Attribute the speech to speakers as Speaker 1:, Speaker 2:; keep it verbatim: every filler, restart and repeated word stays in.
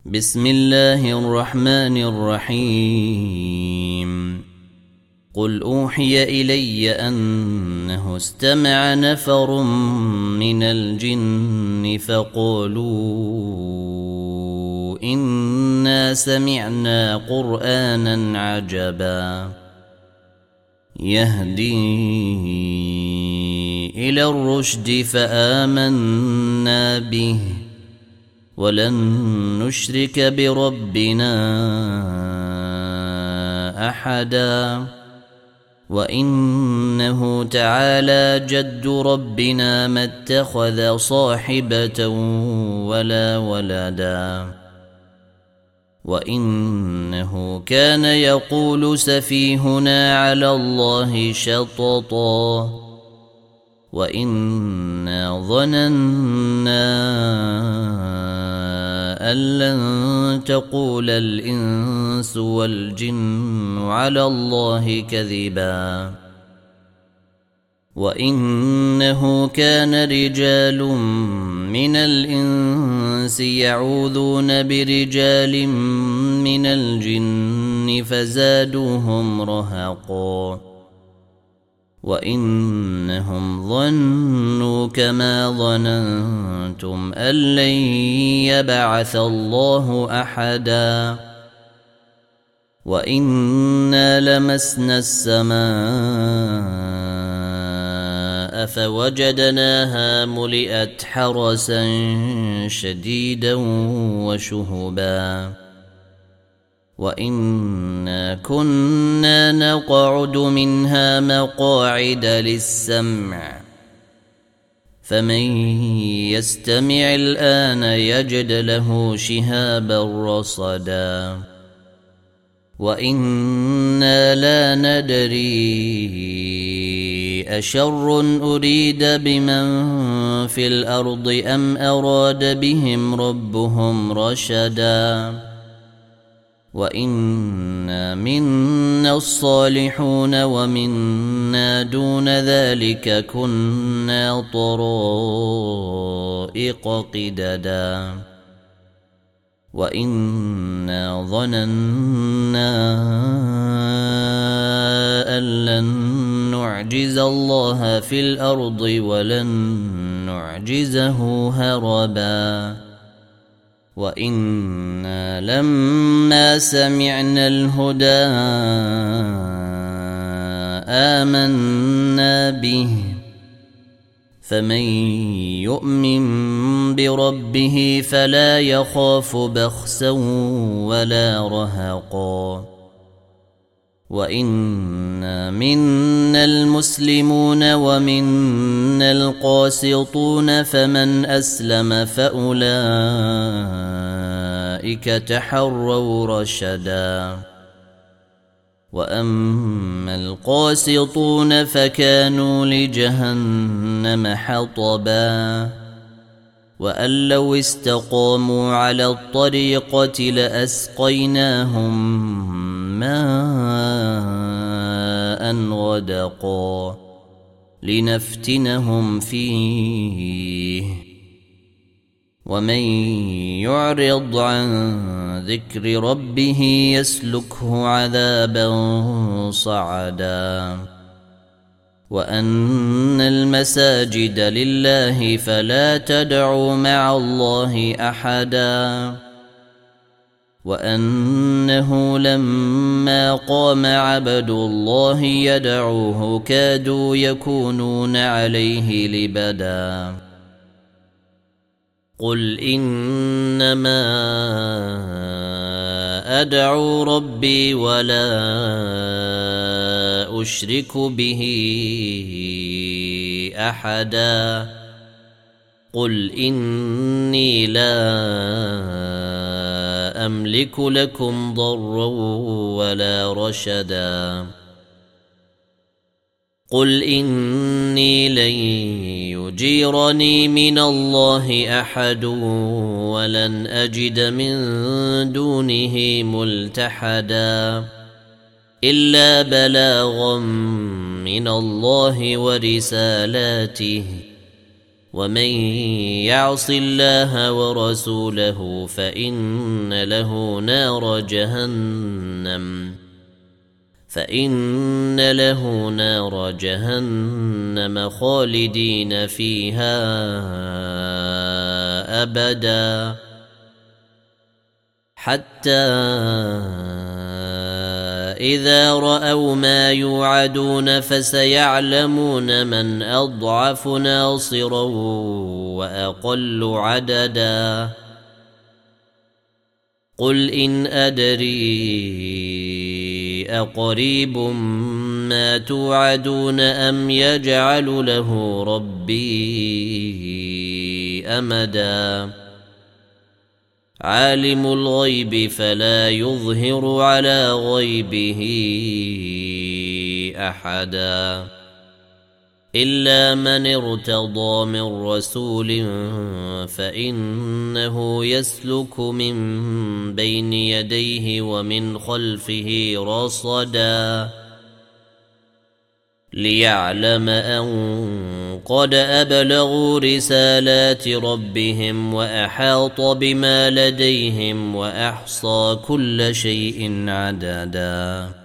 Speaker 1: بسم الله الرحمن الرحيم قل أوحي إلي أنه استمع نفر من الجن فقالوا إنا سمعنا قرآنا عجبا يهدي إلى الرشد فآمنا به ولن نشرك بربنا أحدا وإنه تعالى جد ربنا ما اتخذ صاحبة ولا ولدا وإنه كان يقول سفيهنا على الله شططا وإنا ظننا أن لن تقول الإنس والجن على الله كذبا وإنه كان رجال من الإنس يعوذون برجال من الجن فزادوهم رهقا وإنهم ظنوا كما ظننتم أن لن يبعث الله أحدا وإنا لمسنا السماء فوجدناها ملئت حرسا شديدا وشهبا وإنا كنا نقعد منها مقاعد للسمع فمن يستمع الآن يجد له شهابا رصدا وإنا لا ندري أشر أريد بمن في الأرض أم أراد بهم ربهم رشدا وإنا منا الصالحون ومنا دون ذلك كنا طرائق قددا وإنا ظننا أن لن نعجز الله في الأرض ولن نعجزه هربا وإنا لما سمعنا الهدى آمنا به فمن يؤمن بربه فلا يخاف بخسا ولا رهقا وإنا منا المسلمون ومنا القاسطون فمن أسلم فأولئك تحروا رشدا وأما القاسطون فكانوا لجهنم حطبا وأن لو استقاموا على الطريقة لأسقيناهم ماء غدقا لنفتنهم فيه ومن يعرض عن ذكر ربه يسلكه عذابا صعدا وأن المساجد لله فلا تدعوا مع الله أحدا وأنه لما قام عبد الله يدعوه كادوا يكونون عليه لبدا قل إنما أدعو ربي ولا أشرك به أحدا قل إني لا أملك لكم ضرا ولا رشدا قل إني لن يجيرني من الله أحد ولن أجد من دونه ملتحدا إلا بلاغا من الله ورسالاته ومن يعص الله ورسوله فإن له نار جهنم فإن له نار جهنم خالدين فيها أبدا حتى إذا رأوا ما يوعدون فسيعلمون من أضعف ناصرا وأقل عددا قل إن أدري أقريب ما توعدون أم يجعل له ربي أمدا عالم الغيب فلا يظهر على غيبه أحدا إلا من ارتضى من رسول فإنه يسلك من بين يديه ومن خلفه رصدا ليعلم أن قد أبلغوا رسالات ربهم وأحاط بما لديهم وأحصى كل شيء عددا